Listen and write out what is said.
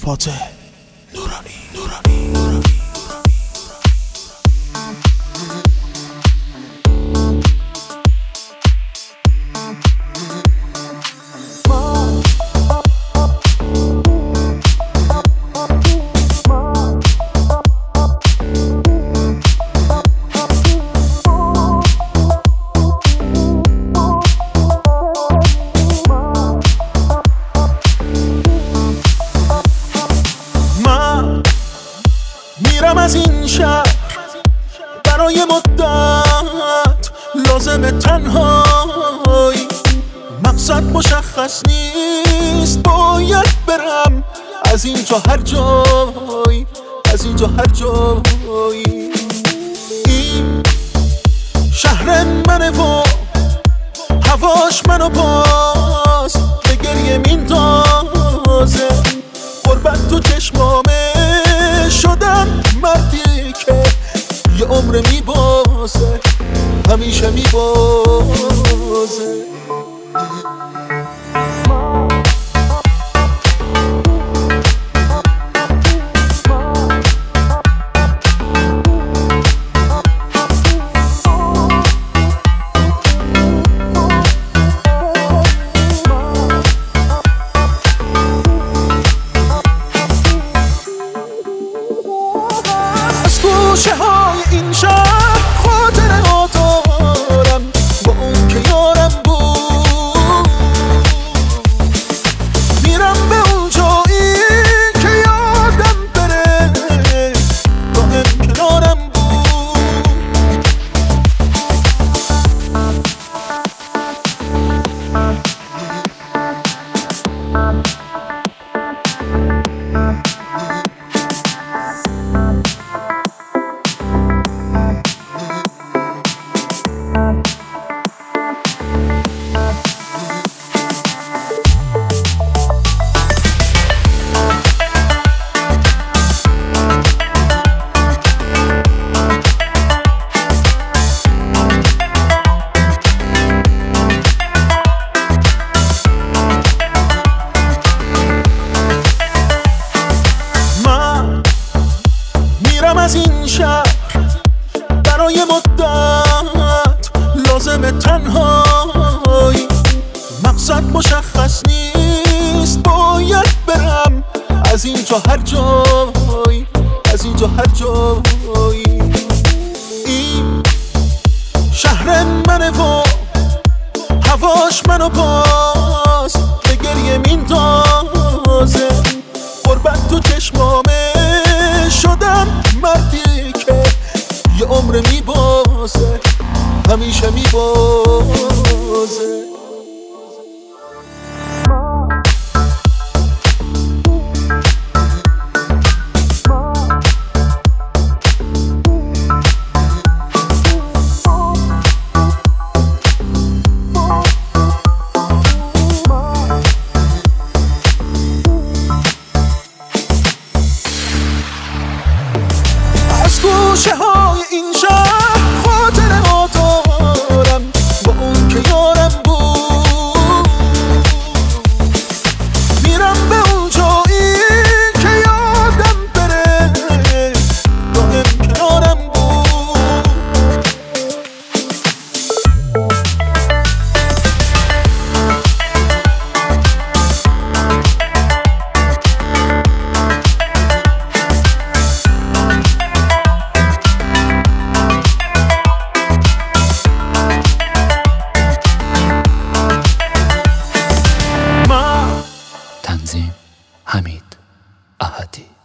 فاتح نورانی. میرم از این شهر برای مدت، لازم تنهایی، مقصد مشخص نیست، باید برم از اینجا هر جایی، از اینجا هر جایی. این شهر منه و هواش منو باز به گریه میندازه، غربت تو چشمامه، شدم مردی که یه عمر میبازه، همیشه میبازه. گوشه های این شهر خاطره ها دارم با اون که یارم بود، میرم به اون جایی که یادم بره دائم کنارم بود. از این شهر برای مدت، لازم تنهایی، مقصد مشخص نیست، باید برم از اینجا هر جایی، از اینجا هر جایی. این شهر منه و هواش منو باز به گریه میندازه، غربت تو چشمامه، شدم مردی که یه عمر میبازه، همیشه میبازه. گوشه های این شهر خاطره ها دارم با اون که یارم بود، میرم به اون جایی که یادم بره دائم کنارم بود. تنظیم حمید احدی.